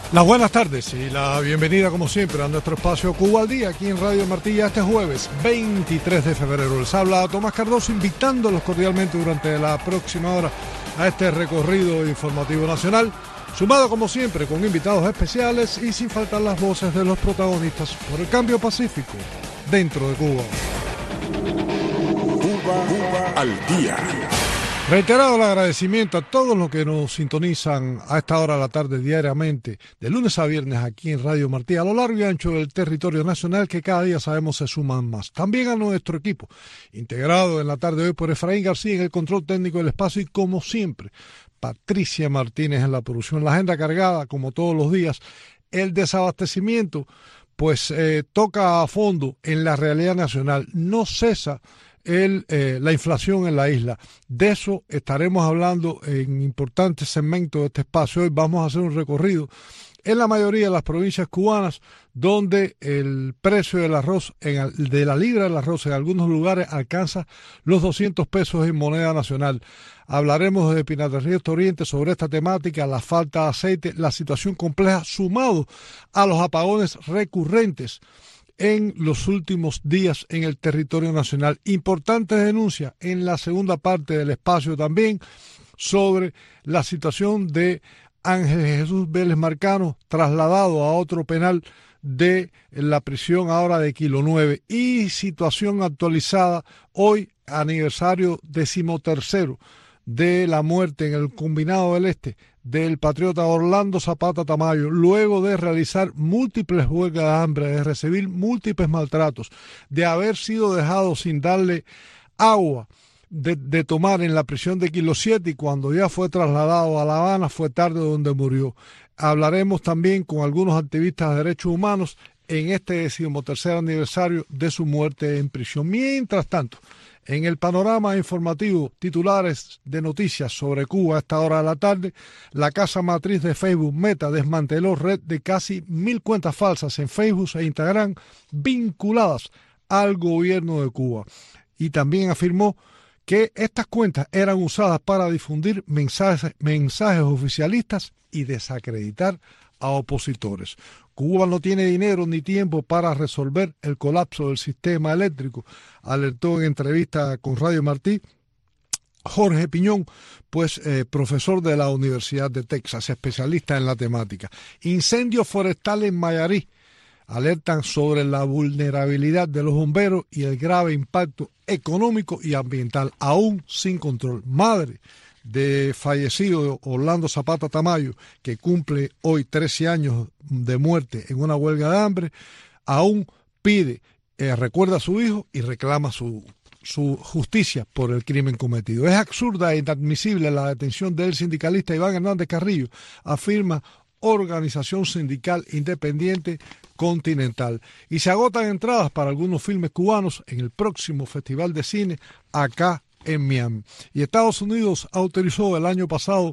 Las buenas tardes y la bienvenida como siempre a nuestro espacio Cuba al Día aquí en Radio Martilla este jueves 23 de febrero. Les habla Tomás Cardoso invitándolos cordialmente durante la próxima hora a este recorrido informativo nacional, sumado como siempre con invitados especiales y sin faltar las voces de los protagonistas por el cambio pacífico dentro de Cuba. Cuba al Día. Reiterado el agradecimiento a todos los que nos sintonizan a esta hora de la tarde diariamente, de lunes a viernes aquí en Radio Martí, a lo largo y ancho del territorio nacional, que cada día sabemos se suman más. También a nuestro equipo, integrado en la tarde de hoy por Efraín García en el control técnico del espacio y como siempre, Patricia Martínez en la producción. La agenda cargada, como todos los días, el desabastecimiento, pues toca a fondo en la realidad nacional. No cesa la inflación en la isla. De eso estaremos hablando en importantes segmentos de este espacio. Hoy vamos a hacer un recorrido en la mayoría de las provincias cubanas donde el precio del arroz, de la libra del arroz en algunos lugares alcanza los 200 pesos en moneda nacional. Hablaremos de Pinar del Río Oriente sobre esta temática, la falta de aceite, la situación compleja sumado a los apagones recurrentes en los últimos días en el territorio nacional. Importantes denuncias en la segunda parte del espacio también sobre la situación de Ángel Jesús Vélez Marcano, trasladado a otro penal de la prisión ahora de Kilo 9, y situación actualizada hoy, aniversario 13º de la muerte en el Combinado del Este del patriota Orlando Zapata Tamayo, luego de realizar múltiples huelgas de hambre, de recibir múltiples maltratos, de haber sido dejado sin darle agua de tomar en la prisión de Kilo 7, y cuando ya fue trasladado a La Habana fue tarde donde murió. Hablaremos también con algunos activistas de derechos humanos en este 13º aniversario de su muerte en prisión. Mientras tanto, en el panorama informativo, titulares de noticias sobre Cuba a esta hora de la tarde, la casa matriz de Facebook, Meta, desmanteló red de casi 1.000 cuentas falsas en Facebook e Instagram vinculadas al gobierno de Cuba. Y también afirmó que estas cuentas eran usadas para difundir mensajes oficialistas y desacreditar a opositores. Cuba no tiene dinero ni tiempo para resolver el colapso del sistema eléctrico, alertó en entrevista con Radio Martí Jorge Piñón, profesor de la Universidad de Texas, especialista en la temática. Incendios forestales en Mayarí alertan sobre la vulnerabilidad de los bomberos y el grave impacto económico y ambiental, aún sin control. Madre de fallecido Orlando Zapata Tamayo, que cumple hoy 13 años de muerte en una huelga de hambre, aún pide, recuerda a su hijo y reclama su justicia por el crimen cometido. Es absurda e inadmisible la detención del sindicalista Iván Hernández Carrillo, afirma Organización Sindical Independiente Continental. Y se agotan entradas para algunos filmes cubanos en el próximo Festival de Cine acá en Miami. Y Estados Unidos autorizó el año pasado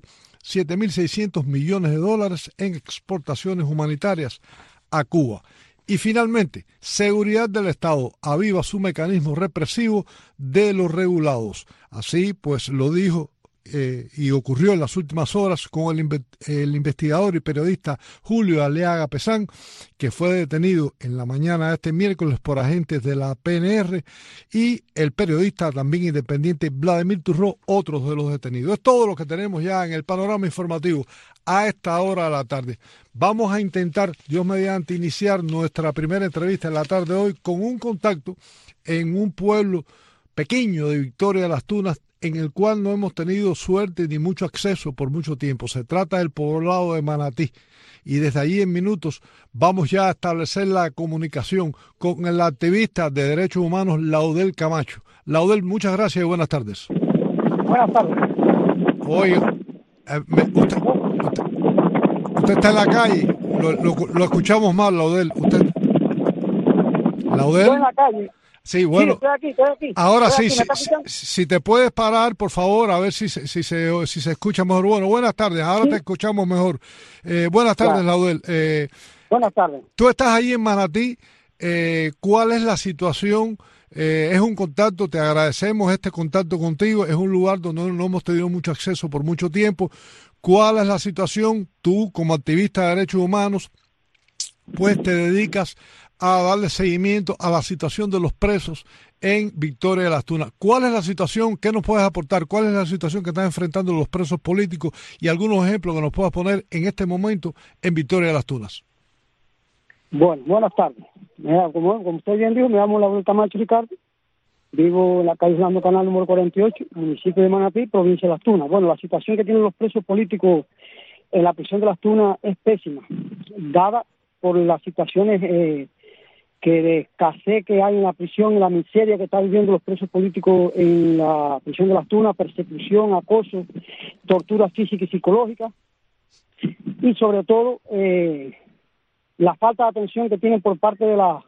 $7.600 millones en exportaciones humanitarias a Cuba. Y finalmente, Seguridad del Estado aviva su mecanismo represivo de los regulados. Así pues lo dijo y ocurrió en las últimas horas con el investigador y periodista Julio Aliaga Pesán, que fue detenido en la mañana de este miércoles por agentes de la PNR, y el periodista también independiente Vladimir Turró, otros de los detenidos. Es todo lo que tenemos ya en el panorama informativo a esta hora de la tarde. Vamos a intentar, Dios mediante, iniciar nuestra primera entrevista en la tarde de hoy con un contacto en un pueblo pequeño de Victoria de las Tunas, en el cual no hemos tenido suerte ni mucho acceso por mucho tiempo. Se trata del poblado de Manatí. Y desde allí en minutos vamos ya a establecer la comunicación con el activista de derechos humanos Laudel Camacho. Laudel, muchas gracias y buenas tardes. Buenas tardes. Oiga, usted está en la calle, lo escuchamos mal, Laudel. ¿Laudel? Estoy en la calle. Sí, bueno. Sí, estoy aquí. Ahora estoy sí, aquí. si te puedes parar, por favor, a ver si se escucha mejor. Bueno, buenas tardes, ahora te escuchamos mejor. Buenas tardes, claro. Laudel. Buenas tardes. Tú estás ahí en Manatí. ¿Cuál es la situación Es un contacto, te agradecemos este contacto contigo, es un lugar donde no hemos tenido mucho acceso por mucho tiempo. ¿Cuál es la situación? Tú, como activista de derechos humanos, pues te dedicas a darle seguimiento a la situación de los presos en Victoria de las Tunas. ¿Cuál es la situación? ¿Qué nos puedes aportar? ¿Cuál es la situación que están enfrentando los presos políticos? Y algunos ejemplos que nos puedas poner en este momento en Victoria de las Tunas. Bueno, buenas tardes. Como usted bien dijo, me llamo Lauro Camacho Ricardo, vivo en la calle Orlando Canal número 48, municipio de Manatí, provincia de Las Tunas. Bueno, la situación que tienen los presos políticos en la prisión de Las Tunas es pésima, dada por las situaciones que de escasez que hay en la prisión, en la miseria que están viviendo los presos políticos en la prisión de Las Tunas, persecución, acoso, tortura física y psicológica, y sobre todo la falta de atención que tienen por parte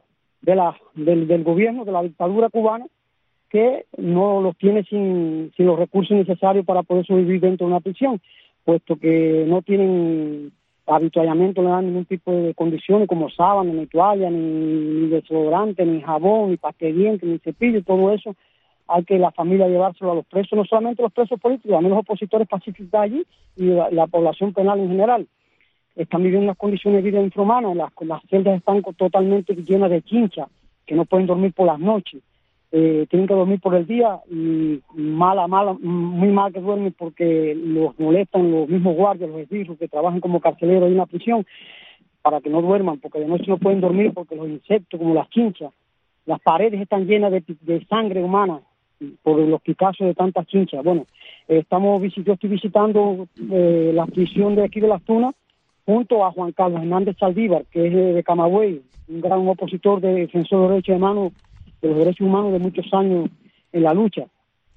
del gobierno, de la dictadura cubana, que no los tiene sin los recursos necesarios para poder sobrevivir dentro de una prisión, puesto que no tienen habituallamiento, no dan ningún tipo de condiciones como sábana, ni toalla, ni desodorante, ni jabón, ni pasta de dientes, ni cepillo, todo eso hay que la familia llevárselo a los presos, no solamente los presos políticos, también los opositores pacíficos allí y la población penal en general. Están viviendo unas condiciones de vida infrahumanas, las celdas están totalmente llenas de chincha, que no pueden dormir por las noches, tienen que dormir por el día y muy mal que duermen porque los molestan los mismos guardias, los esbirros que trabajan como carceleros ahí en la prisión, para que no duerman, porque de noche no pueden dormir porque los insectos como las chinchas, las paredes están llenas de sangre humana por los picazos de tantas chinchas. Bueno, yo estoy visitando la prisión de aquí de Las Tunas, junto a Juan Carlos Hernández Saldívar, que es de Camagüey, un gran opositor defensor de los derechos humanos de muchos años en la lucha.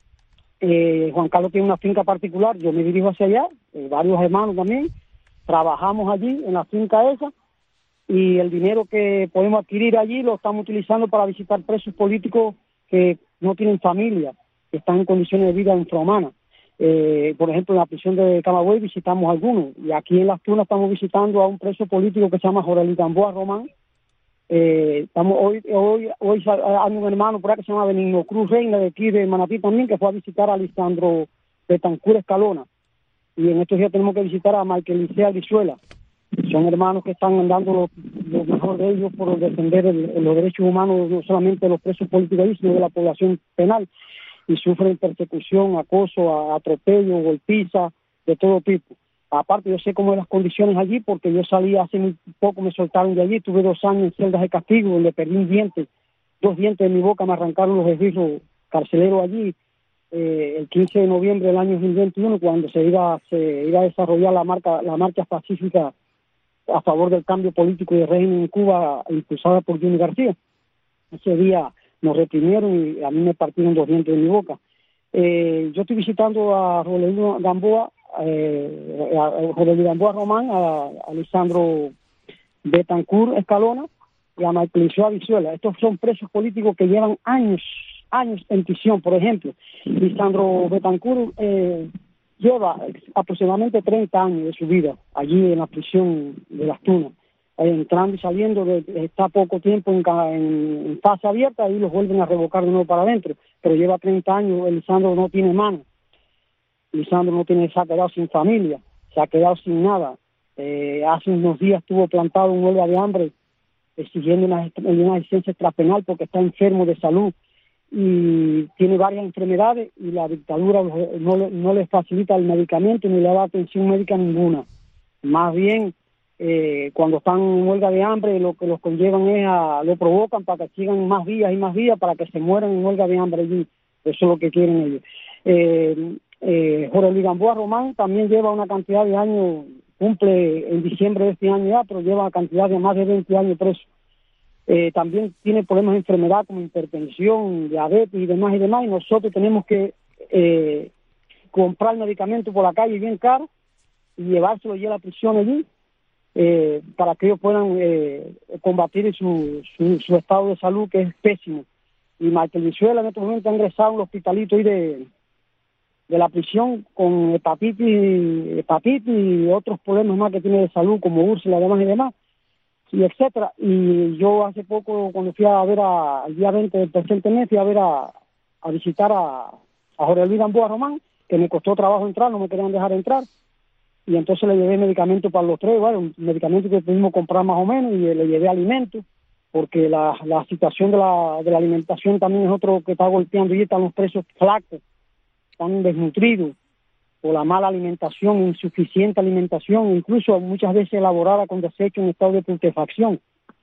Juan Carlos tiene una finca particular, yo me dirijo hacia allá, varios hermanos también, trabajamos allí en la finca esa, y el dinero que podemos adquirir allí lo estamos utilizando para visitar presos políticos que no tienen familia, que están en condiciones de vida infrahumanas. Por ejemplo, en la prisión de Camagüey visitamos algunos, y aquí en Las Tunas estamos visitando a un preso político que se llama Jorge Luis Gamboa Román. Hoy hay un hermano por ahí que se llama Benigno Cruz Reina, de aquí de Manatí también, que fue a visitar a Lisandro Betancur Escalona, y en estos días tenemos que visitar a Michael Licea Brizuela. Son hermanos que están dando lo mejor de ellos por defender los derechos humanos, no solamente de los presos políticos, sino de la población penal, y sufren persecución, acoso, atropello, golpiza, de todo tipo. Aparte, yo sé cómo son las condiciones allí, porque yo salí hace muy poco, me soltaron de allí, tuve 2 años en celdas de castigo, donde perdí un diente, 2 dientes de mi boca, me arrancaron los esbirros carceleros allí, el 15 de noviembre del año 2021, cuando se iba a desarrollar la marcha pacífica a favor del cambio político y de régimen en Cuba, impulsada por Jimmy García. Ese día nos reprimieron y a mí me partieron 2 dientes de mi boca. Yo estoy visitando a Jorge Luis Gamboa, Román, a Lisandro Betancur Escalona y a Michael Licea Brizuela. Estos son presos políticos que llevan años en prisión. Por ejemplo, Lisandro Betancur lleva aproximadamente 30 años de su vida allí en la prisión de Las Tunas, entrando y saliendo, está poco tiempo en fase abierta y los vuelven a revocar de nuevo para adentro, pero lleva 30 años. Lisandro no tiene mano, Lisandro se ha quedado sin familia, se ha quedado sin nada. Hace unos días estuvo plantado en huelga de hambre exigiendo una licencia extrapenal porque está enfermo de salud y tiene varias enfermedades, y la dictadura no le facilita el medicamento ni le da atención médica ninguna. Más bien, cuando están en huelga de hambre, lo que los conllevan lo provocan para que sigan más días y más días para que se mueran en huelga de hambre allí. Eso es lo que quieren ellos. Jorge Luis Gamboa Román también lleva una cantidad de años, cumple en diciembre de este año ya, pero lleva una cantidad de más de 20 años preso. También tiene problemas de enfermedad como hipertensión, diabetes y demás, y nosotros tenemos que comprar medicamentos por la calle bien caro y llevárselo allí a la prisión allí, para que ellos puedan combatir su estado de salud, que es pésimo. Y Michael Brizuela en este momento ha ingresado a un hospitalito ahí de la prisión con hepatitis y otros problemas más que tiene de salud, como úrsula y demás, y etcétera. Y yo hace poco, cuando fui a ver al día 20 del presente mes, fui a ver a visitar a Jorge Luis Gamboa Román, que me costó trabajo entrar, no me querían dejar entrar, y entonces le llevé medicamentos para los tres, bueno, medicamentos que pudimos comprar más o menos, y le llevé alimentos, porque la situación de la alimentación también es otro que está golpeando, y están los precios flacos, están desnutridos, por la mala alimentación, insuficiente alimentación, incluso muchas veces elaborada con desechos en estado de putrefacción.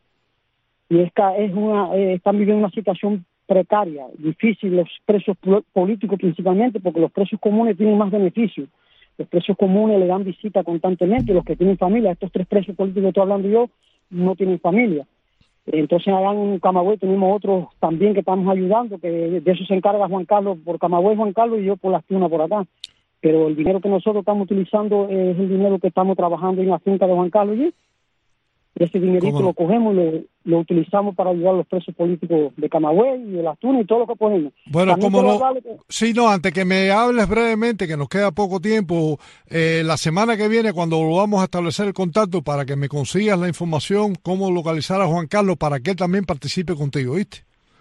Y están viviendo una situación precaria, difícil, los presos políticos principalmente, porque los presos comunes tienen más beneficios. Los presos comunes le dan visita constantemente, los que tienen familia, estos tres presos políticos que estoy hablando yo, no tienen familia. Entonces allá en Camagüey tenemos otros también que estamos ayudando, que de eso se encarga Juan Carlos por Camagüey, Juan Carlos, y yo por Las Tunas por acá. Pero el dinero que nosotros estamos utilizando es el dinero que estamos trabajando en la finca de Juan Carlos, y ese dinerito lo cogemos y lo utilizamos para ayudar a los presos políticos de Camagüey y de Las Tunas y todo lo que podemos. Bueno, como no, sí, no, antes que me hables brevemente, que nos queda poco tiempo, la semana que viene, cuando volvamos a establecer el contacto, para que me consigas la información, cómo localizar a Juan Carlos, para que él también participe contigo, ¿viste?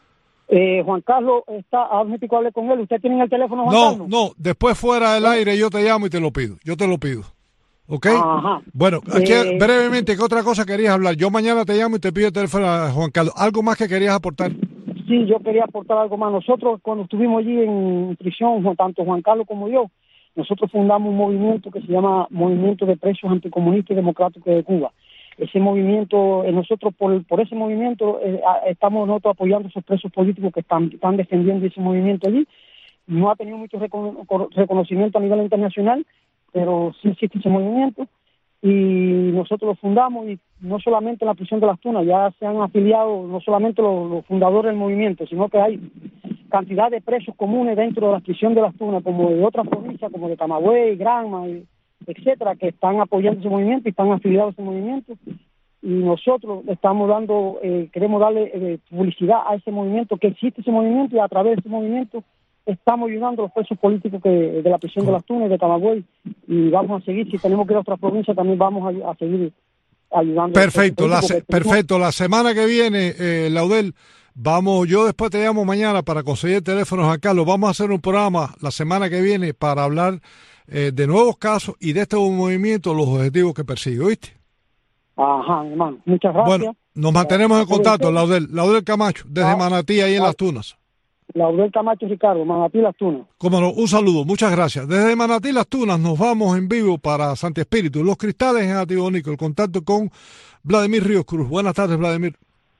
Juan Carlos está, ahora que hablé con él. ¿Usted tiene el teléfono, Juan Carlos? No, después fuera del aire yo te llamo y te lo pido, ¿ok? Ajá. Bueno, aquí brevemente, ¿qué otra cosa querías hablar? Yo mañana te llamo y te pido el teléfono a Juan Carlos. ¿Algo más que querías aportar? Sí, yo quería aportar algo más. Nosotros, cuando estuvimos allí en prisión, tanto Juan Carlos como yo, nosotros fundamos un movimiento que se llama Movimiento de Presos Anticomunistas y Democráticos de Cuba. Ese movimiento, nosotros por ese movimiento estamos nosotros apoyando a esos presos políticos que están defendiendo ese movimiento allí. No ha tenido mucho reconocimiento a nivel internacional, pero sí existe ese movimiento, y nosotros lo fundamos, y no solamente en la prisión de Las Tunas, ya se han afiliado no solamente los fundadores del movimiento, sino que hay cantidad de presos comunes dentro de la prisión de Las Tunas, como de otras provincias, como de Camagüey, Granma, etcétera, que están apoyando ese movimiento y están afiliados a ese movimiento, y nosotros estamos queremos darle publicidad a ese movimiento, que existe ese movimiento, y a través de ese movimiento estamos ayudando a los presos políticos de la prisión de Las Tunas y de Camagüey, y vamos a seguir, si tenemos que ir a otras provincias también vamos a seguir ayudando. Perfecto, perfecto. La semana que viene, Laudel, yo después te llamo mañana para conseguir el teléfono de Juan Carlos. Vamos a hacer un programa la semana que viene para hablar de nuevos casos y de este movimiento, los objetivos que persigue, ¿oíste? Ajá, hermano, muchas gracias. Bueno, nos mantenemos en contacto, Laudel Camacho, desde Manatí, ahí en Las Tunas. Laudel Camacho Ricardo, Manatí, Las Tunas. Cómo no, un saludo, muchas gracias. Desde Manatí, Las Tunas, nos vamos en vivo para Santi Espíritu, Los Cristales en Antibonico, el contacto con Vladimir Ríos Cruz. Buenas tardes, Vladimir.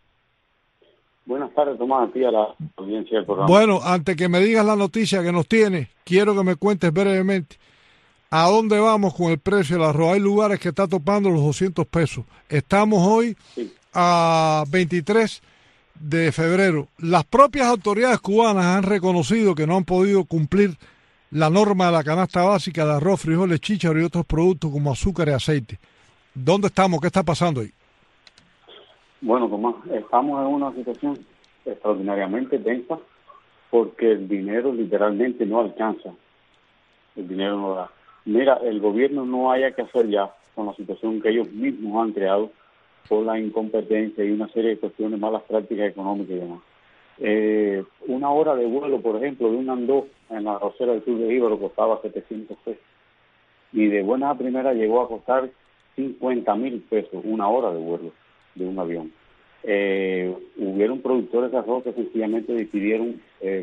Buenas tardes, Tomás, a ti, a la audiencia del programa. Bueno, antes que me digas la noticia que nos tiene, quiero que me cuentes brevemente a dónde vamos con el precio del arroz. Hay lugares que está topando los 200 pesos. Estamos hoy a 23 de febrero. Las propias autoridades cubanas han reconocido que no han podido cumplir la norma de la canasta básica de arroz, frijoles, chícharo y otros productos como azúcar y aceite. ¿Dónde estamos? ¿Qué está pasando ahí? Bueno, Tomás, estamos en una situación extraordinariamente tensa porque el dinero literalmente no alcanza. El dinero no da. Mira, el gobierno no haya que hacer ya con la situación que ellos mismos han creado por la incompetencia y una serie de cuestiones, malas prácticas económicas y demás. Una hora de vuelo, por ejemplo, de un Andó en la arrocera del sur de Íbaro costaba 700 pesos. Y de buena a primera llegó a costar 50,000 pesos una hora de vuelo de un avión. Hubieron productores de arroz que sencillamente decidieron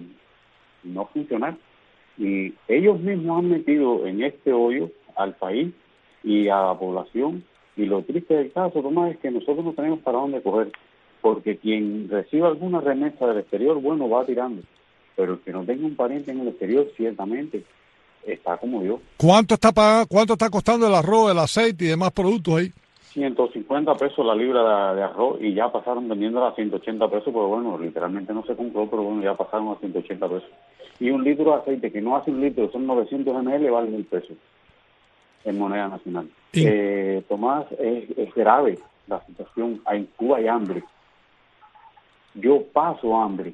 no funcionar. Y ellos mismos han metido en este hoyo al país y a la población. Y lo triste del caso, Tomás, es que nosotros no tenemos para dónde coger, porque quien reciba alguna remesa del exterior, bueno, va tirando, pero el que no tenga un pariente en el exterior, ciertamente, está como yo. ¿Cuánto está costando el arroz, el aceite y demás productos ahí? 150 pesos la libra de arroz, y ya pasaron vendiéndola a 180 pesos, pero bueno, literalmente no se compró, pero bueno, ya pasaron a 180 pesos. Y un litro de aceite, que no hace un litro, son 900 ml, vale 1,000 pesos en moneda nacional. Sí. Tomás, es grave la situación. En Cuba hay hambre. Yo paso hambre.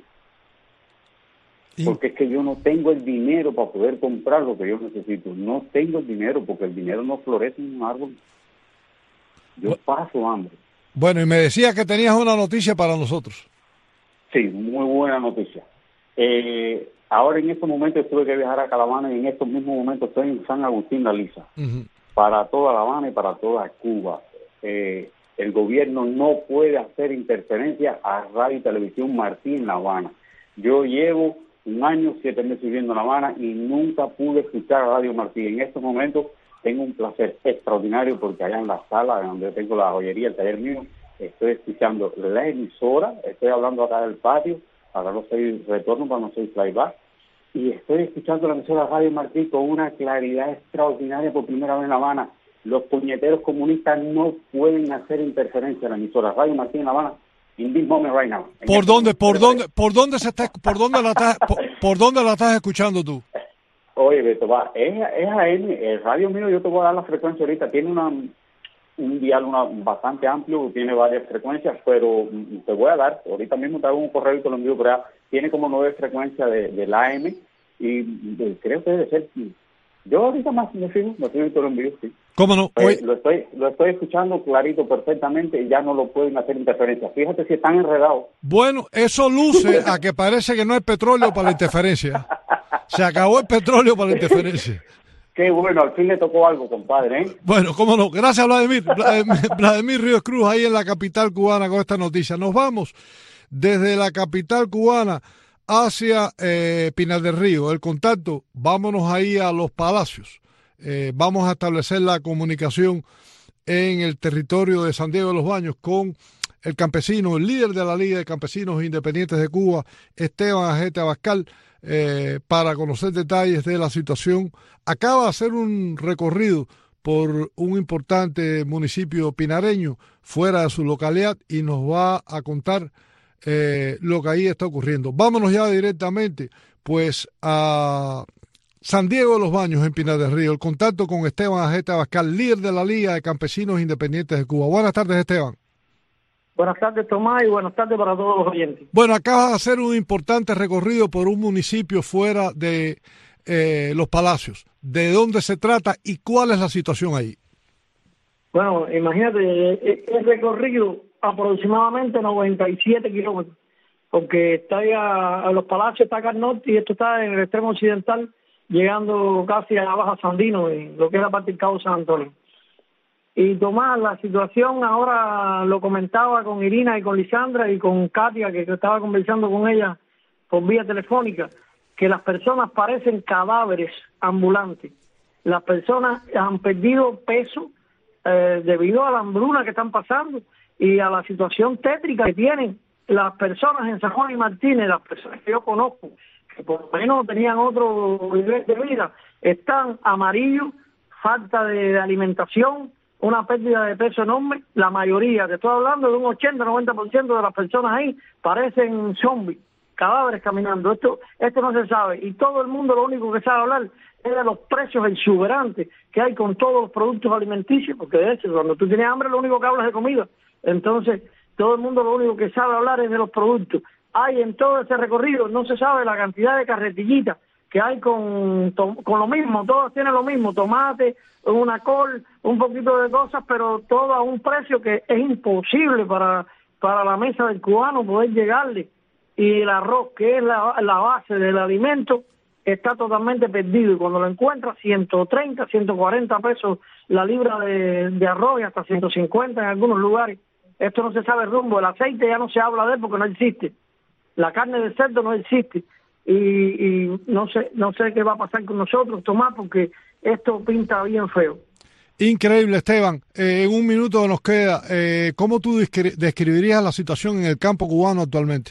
Sí. Porque es que yo no tengo el dinero para poder comprar lo que yo necesito. No tengo el dinero porque el dinero no florece en un árbol. Yo paso hambre. Bueno, y me decías que tenías una noticia para nosotros. Sí, muy buena noticia. Ahora en estos momentos tuve que viajar a Caravana y en estos mismos momentos estoy en San Agustín La Lisa, para toda La Habana y para toda Cuba. El gobierno no puede hacer interferencia a Radio y Televisión Martí en La Habana. Yo llevo 1 año, 7 meses viviendo en La Habana y nunca pude escuchar a Radio Martí. En estos momentos tengo un placer extraordinario porque allá en la sala donde tengo la joyería, el taller mío, estoy escuchando la emisora, estoy hablando acá del patio, ahora no soy retorno, para no soy playback, y estoy escuchando la emisora Radio Martí con una claridad extraordinaria por primera vez en La Habana. Los puñeteros comunistas no pueden hacer interferencia en la emisora Radio Martí en La Habana in this moment right now. ¿Por dónde la estás escuchando tú? Oye, Beto, es AM, el radio mío, yo te voy a dar la frecuencia ahorita, tiene un dial bastante amplio, tiene varias frecuencias, pero te voy a dar, ahorita mismo te hago un correo y te lo envío, pero tiene como 9 frecuencias del AM y creo que debe ser, yo ahorita más me fijo y te lo envío, sí. ¿Cómo no? Pues, lo estoy escuchando clarito, perfectamente, y ya no lo pueden hacer interferencia. Fíjate si están enredados. Bueno, eso luce a que parece que no hay petróleo para la interferencia. Se acabó el petróleo para la interferencia. Qué bueno, al fin le tocó algo, compadre, ¿eh? Bueno, cómo no. Gracias, Vladimir. Vladimir Ríos Cruz, ahí en la capital cubana con esta noticia. Nos vamos desde la capital cubana hacia Pinar del Río. El contacto, vámonos ahí a Los Palacios. Vamos a establecer la comunicación en el territorio de San Diego de los Baños con el campesino, el líder de la Liga de Campesinos Independientes de Cuba, Esteban Ajete Abascal, para conocer detalles de la situación. Acaba de hacer un recorrido por un importante municipio pinareño fuera de su localidad y nos va a contar lo que ahí está ocurriendo. Vámonos ya directamente pues a San Diego de los Baños, en Pinar del Río. El contacto con Esteban Ajete Abascal, líder de la Liga de Campesinos Independientes de Cuba. Buenas tardes, Esteban. Buenas tardes, Tomás, y buenas tardes para todos los oyentes. Bueno, acabas de hacer un importante recorrido por un municipio fuera de Los Palacios. ¿De dónde se trata y cuál es la situación ahí? Bueno, imagínate, he recorrido aproximadamente 97 kilómetros, porque está a Los Palacios, está acá al norte, y esto está en el extremo occidental, llegando casi a la Baja Sandino, en lo que es la parte del Cabo San Antonio. Y Tomás, la situación ahora lo comentaba con Irina y con Lisandra y con Katia, que estaba conversando con ella por vía telefónica, que las personas parecen cadáveres ambulantes. Las personas han perdido peso debido a la hambruna que están pasando y a la situación tétrica que tienen las personas en San Juan y Martínez, las personas que yo conozco, que por lo menos tenían otro nivel de vida, están amarillos, falta de alimentación, una pérdida de peso enorme. La mayoría, te estoy hablando de un 80-90% de las personas ahí, parecen zombies, cadáveres caminando. Esto no se sabe, y todo el mundo lo único que sabe hablar es de los precios exuberantes que hay con todos los productos alimenticios, porque de hecho cuando tú tienes hambre lo único que hablas es de comida. Entonces todo el mundo lo único que sabe hablar es de los productos. Hay en todo ese recorrido, no se sabe la cantidad de carretillitas que hay con lo mismo, todas tienen lo mismo, tomate, una col, un poquito de cosas, pero todo a un precio que es imposible para la mesa del cubano poder llegarle. Y el arroz, que es la base del alimento, está totalmente perdido, y cuando lo encuentras 130, 140 pesos la libra de arroz, y hasta 150 en algunos lugares. Esto no se sabe el rumbo. El aceite ya no se habla de él porque no existe. La carne de cerdo no existe. Y no sé qué va a pasar con nosotros, Tomás, porque esto pinta bien feo. Increíble, Esteban. En un minuto que nos queda, ¿cómo tú describirías la situación en el campo cubano actualmente?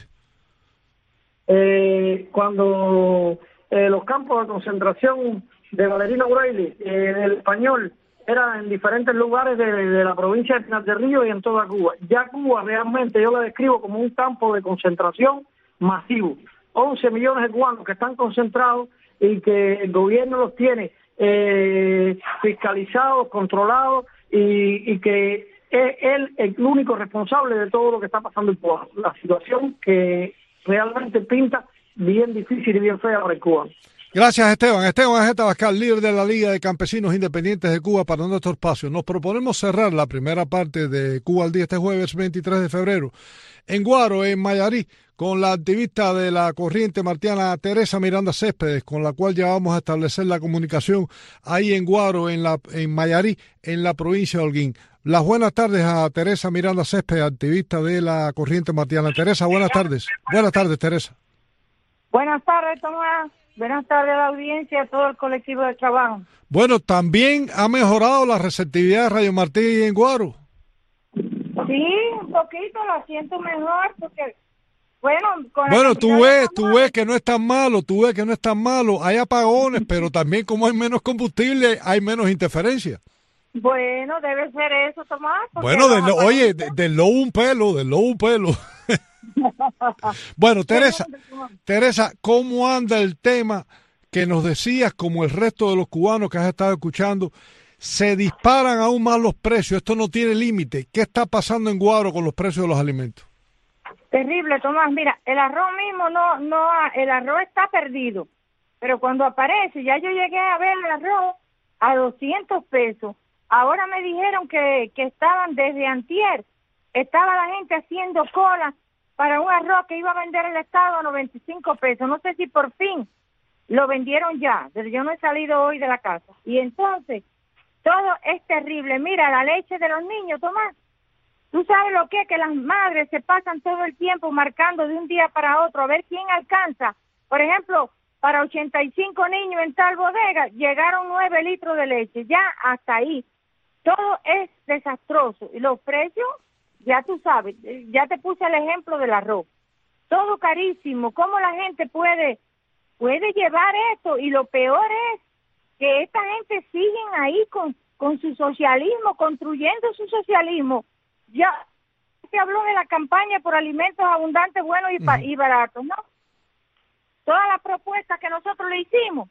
Cuando los campos de concentración de Valerino O'Reilly, el español, eran en diferentes lugares de la provincia de Pinar del Río y en toda Cuba. Ya Cuba realmente yo la describo como un campo de concentración masivo. 11 millones de cubanos que están concentrados y que el gobierno los tiene fiscalizados, controlados, y que es él el único responsable de todo lo que está pasando en Cuba. La situación que realmente pinta bien difícil y bien fea para el cubano. Gracias, Esteban. Esteban Ajeta Abascal, líder de la Liga de Campesinos Independientes de Cuba, para nuestro espacio. Nos proponemos cerrar la primera parte de Cuba al Día este jueves 23 de febrero en Guaro, en Mayarí, con la activista de la corriente martiana Teresa Miranda Céspedes, con la cual ya vamos a establecer la comunicación ahí en Guaro, en Mayarí, en la provincia de Holguín. Las buenas tardes a Teresa Miranda Céspedes, activista de la corriente martiana. Teresa, buenas tardes. Buenas tardes, Teresa. Buenas tardes, Tomás. Buenas tardes a la audiencia y a todo el colectivo de trabajo. Bueno, también ha mejorado la receptividad de Radio Martí en Guaro. Sí, un poquito, lo siento mejor porque, tú ves que no es tan malo, hay apagones, pero también como hay menos combustible, hay menos interferencia. Bueno, debe ser eso, Tomás. Bueno, del lobo un pelo. Bueno, Teresa, ¿cómo anda el tema que nos decías, como el resto de los cubanos que has estado escuchando? Se disparan aún más los precios, esto no tiene límite. ¿Qué está pasando en Guaro con los precios de los alimentos? Terrible, Tomás. Mira, el arroz mismo el arroz está perdido, pero cuando aparece, ya yo llegué a ver el arroz a 200 pesos. Ahora me dijeron que estaban desde antier, estaba la gente haciendo cola para un arroz que iba a vender el Estado a 95 pesos. No sé si por fin lo vendieron ya, pero yo no he salido hoy de la casa. Y entonces, todo es terrible. Mira, la leche de los niños, Tomás. Tú sabes lo que es que las madres se pasan todo el tiempo marcando de un día para otro a ver quién alcanza. Por ejemplo, para 85 niños en tal bodega llegaron 9 litros de leche. Ya hasta ahí. Todo es desastroso. Y los precios, ya tú sabes, ya te puse el ejemplo del arroz. Todo carísimo. ¿Cómo la gente puede llevar esto? Y lo peor es que esta gente siguen ahí con su socialismo, construyendo su socialismo. Ya se habló de la campaña por alimentos abundantes, buenos y baratos, ¿no? Todas las propuestas que nosotros le hicimos.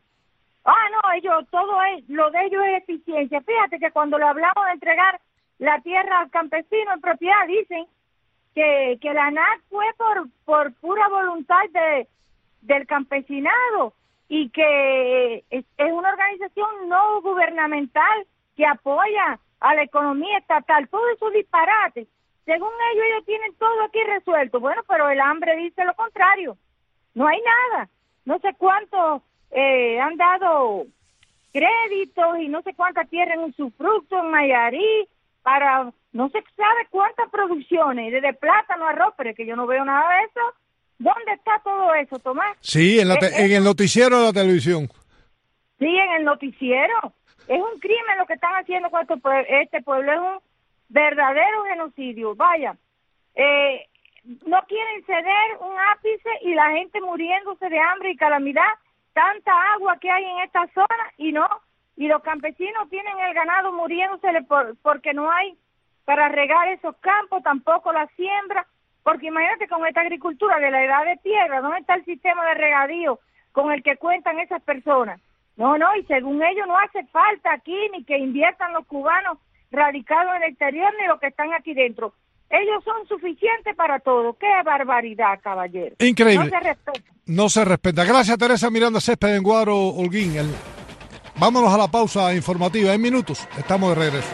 Lo de ellos es eficiencia. Fíjate que cuando le hablamos de entregar la tierra al campesino en propiedad, dicen que la ANAC fue por pura voluntad del campesinado y que es una organización no gubernamental que apoya a la economía estatal. Todo eso es disparate. Según ellos tienen todo aquí resuelto. Bueno, pero el hambre dice lo contrario. No hay nada. No sé cuántos han dado créditos y no sé cuántas tierras en usufructo en Mayarí para no se sabe cuántas producciones, desde plátano, arroz, pero es que yo no veo nada de eso. ¿Dónde está todo eso, Tomás? Sí, en el noticiero de la televisión. Sí, en el noticiero. Es un crimen lo que están haciendo con este pueblo, es un verdadero genocidio. Vaya, no quieren ceder un ápice y la gente muriéndose de hambre y calamidad, tanta agua que hay en esta zona y los campesinos tienen el ganado muriéndose porque no hay para regar esos campos, tampoco la siembra, porque imagínate con esta agricultura de la edad de piedra, ¿dónde está el sistema de regadío con el que cuentan esas personas? No, y según ellos no hace falta aquí ni que inviertan los cubanos radicados en el exterior ni los que están aquí dentro. Ellos son suficientes para todo. ¡Qué barbaridad, caballero! Increíble. No se respeta. No se respeta. Gracias, Teresa Miranda Céspedes en Guaro, Holguín. Vámonos a la pausa informativa. En minutos estamos de regreso.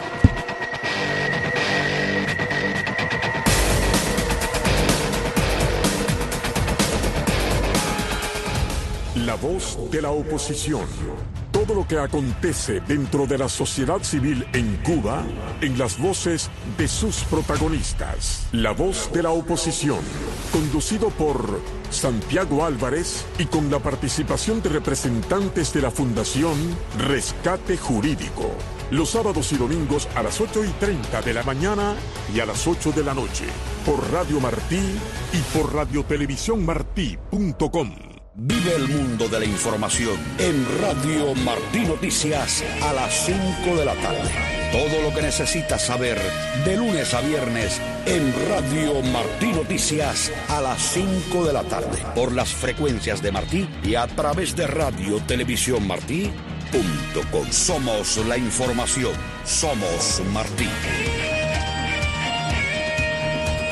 La voz de la oposición. Todo lo que acontece dentro de la sociedad civil en Cuba, en las voces de sus protagonistas. La voz de la oposición, conducido por Santiago Álvarez y con la participación de representantes de la Fundación Rescate Jurídico. Los sábados y domingos a las 8:30 de la mañana y a las 8 de la noche. Por Radio Martí y por radiotelevisiónmartí.com. Vive el mundo de la información en Radio Martí Noticias a las 5 de la tarde. Todo lo que necesitas saber de lunes a viernes en Radio Martí Noticias a las 5 de la tarde. Por las frecuencias de Martí y a través de radiotelevisiónmartí.com. Somos la información. Somos Martí.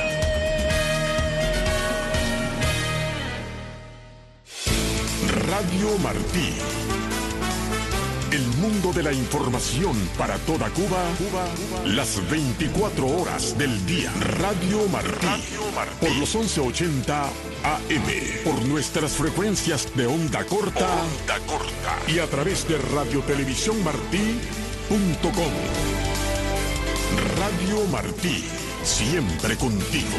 Radio Radio Martí. El mundo de la información para toda Cuba, las 24 horas del día. Radio Martí. Por los 1180 AM. Por nuestras frecuencias de onda corta. Y a través de radiotelevisiónmartí.com. Radio Martí. Siempre contigo.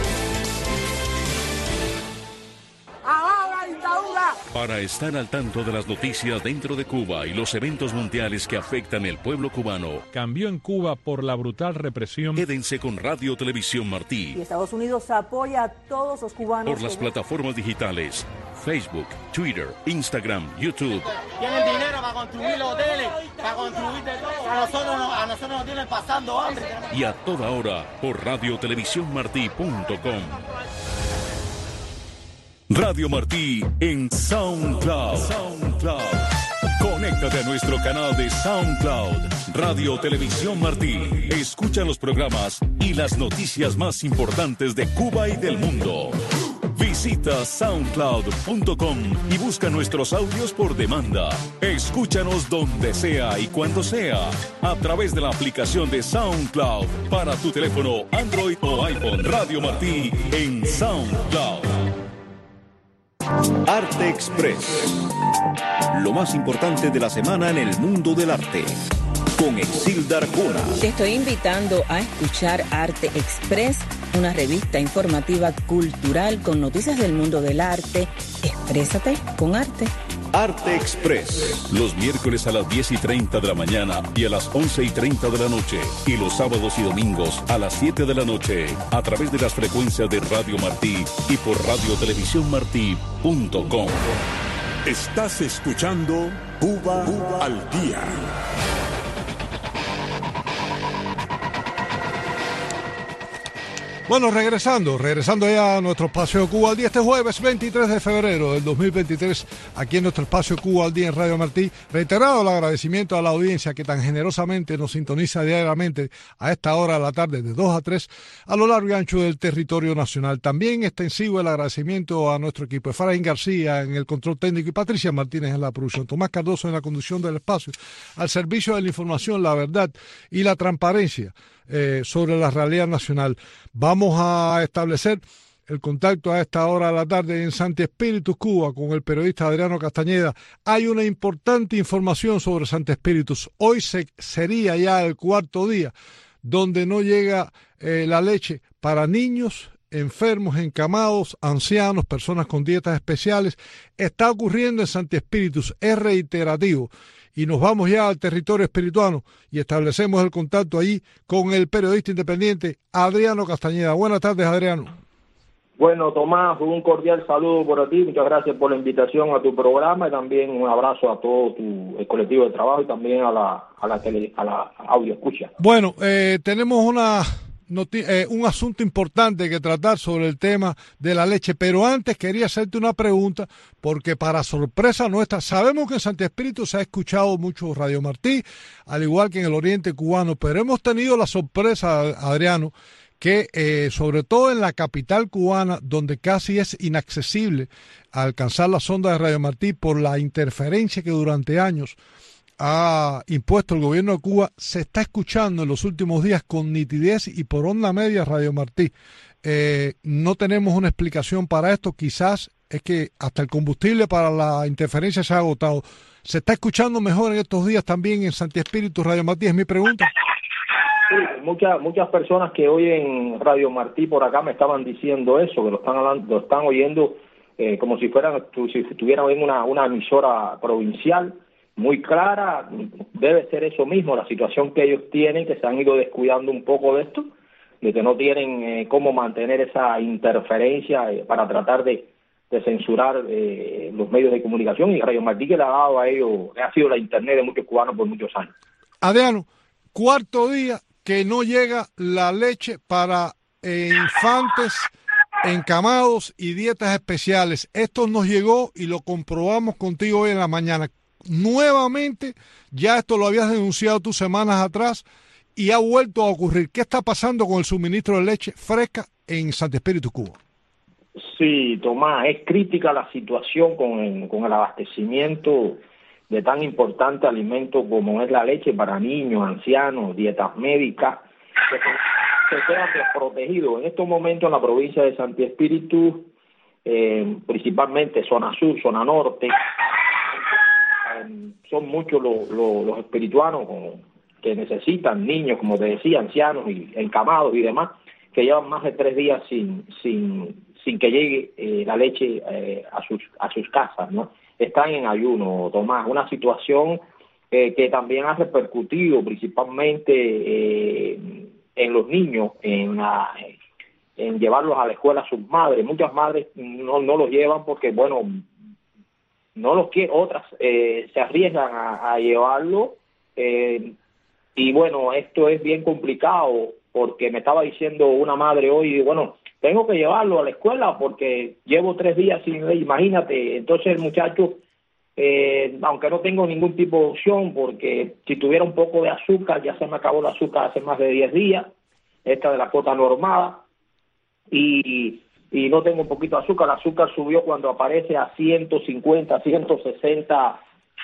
Para estar al tanto de las noticias dentro de Cuba y los eventos mundiales que afectan el pueblo cubano, cambió en Cuba por la brutal represión. Quédense con Radio Televisión Martí. Y Estados Unidos apoya a todos los cubanos. Por las plataformas digitales, Facebook, Twitter, Instagram, YouTube. Tienen dinero para construir los hoteles, para construir de todo. A nosotros nos tienen pasando hambre. Y a toda hora por radiotelevisiónmartí.com. Radio Martí en SoundCloud. Conéctate a nuestro canal de SoundCloud, Radio Televisión Martí. Escucha los programas y las noticias más importantes de Cuba y del mundo. Visita soundcloud.com y busca nuestros audios por demanda. Escúchanos donde sea y cuando sea, a través de la aplicación de SoundCloud para tu teléfono Android o iPhone. Radio Martí en SoundCloud. Arte Express. Lo más importante de la semana en el mundo del arte. Con Exilda Arjona. Te estoy invitando a escuchar Arte Express, una revista informativa cultural con noticias del mundo del arte. Exprésate con arte. Arte Express. Los miércoles a las 10:30 de la mañana y a las 11:30 de la noche. Y los sábados y domingos a las 7 de la noche. A través de las frecuencias de Radio Martí y por radiotelevisiónmartí.com. Estás escuchando Cuba al Día. Bueno, regresando ya a nuestro espacio Cuba al Día este jueves 23 de febrero del 2023, aquí en nuestro espacio Cuba al Día en Radio Martí. Reiterado el agradecimiento a la audiencia que tan generosamente nos sintoniza diariamente a esta hora de la tarde de 2 a 3 a lo largo y ancho del territorio nacional. También extensivo el agradecimiento a nuestro equipo, Efraín García en el control técnico y Patricia Martínez en la producción, Tomás Cardoso en la conducción del espacio, al servicio de la información, la verdad y la transparencia sobre la realidad nacional. Vamos a establecer el contacto a esta hora de la tarde en Santi Espíritus, Cuba, con el periodista Adriano Castañeda. Hay una importante información sobre Santi Espíritus. Hoy sería ya el cuarto día donde no llega la leche para niños, enfermos, encamados, ancianos, personas con dietas especiales. Está ocurriendo en Santi Espíritus, es reiterativo. Y nos vamos ya al territorio espirituano y establecemos el contacto allí con el periodista independiente Adriano Castañeda. Buenas tardes, Adriano. Bueno, Tomás, un cordial saludo por ti. Muchas gracias por la invitación a tu programa y también un abrazo a todo el colectivo de trabajo y también a la audio escucha. Bueno, tenemos un asunto importante que tratar sobre el tema de la leche, pero antes quería hacerte una pregunta, porque para sorpresa nuestra, sabemos que en Santi Espíritu se ha escuchado mucho Radio Martí, al igual que en el oriente cubano, pero hemos tenido la sorpresa, Adriano, que sobre todo en la capital cubana, donde casi es inaccesible alcanzar las ondas de Radio Martí por la interferencia que durante años ha impuesto el gobierno de Cuba, se está escuchando en los últimos días con nitidez y por onda media Radio Martí. No tenemos una explicación para esto, quizás es que hasta el combustible para la interferencia se ha agotado. ¿Se está escuchando mejor en estos días también en Santi Espíritu Radio Martí? Es mi pregunta. Sí, muchas personas que oyen Radio Martí por acá me estaban diciendo eso, que lo están oyendo como si estuvieran oyendo una emisora provincial, muy clara. Debe ser eso mismo, la situación que ellos tienen, que se han ido descuidando un poco de esto, de que no tienen cómo mantener esa interferencia para tratar de censurar los medios de comunicación, y Radio Martí que le ha dado a ellos, ha sido la internet de muchos cubanos por muchos años. Adriano, cuarto día que no llega la leche para infantes, encamados y dietas especiales. Esto nos llegó y lo comprobamos contigo hoy en la mañana. Nuevamente, ya esto lo habías denunciado tú semanas atrás y ha vuelto a ocurrir. ¿Qué está pasando con el suministro de leche fresca en Santi Espíritu, Cuba? Sí, Tomás, es crítica la situación con el abastecimiento de tan importante alimento como es la leche para niños, ancianos, dietas médicas, que se quedan desprotegidos. En estos momentos en la provincia de Santi Espíritu, principalmente zona sur, zona norte, son muchos los espirituanos que necesitan, niños, como te decía, ancianos y encamados y demás, que llevan más de 3 días sin que llegue la leche a sus casas, ¿no? Están en ayuno, Tomás, una situación que también ha repercutido principalmente en los niños, en llevarlos a la escuela a sus madres. Muchas madres no los llevan porque, bueno, no los quieren, otras se arriesgan a llevarlo, y bueno, esto es bien complicado, porque me estaba diciendo una madre hoy, bueno, tengo que llevarlo a la escuela porque llevo 3 días sin ley, imagínate. Entonces el muchacho, aunque no tengo ningún tipo de opción, porque si tuviera un poco de azúcar, ya se me acabó el azúcar hace más de 10 días, esta de la cuota normada, y no tengo un poquito de azúcar. El azúcar subió cuando aparece a 150, 160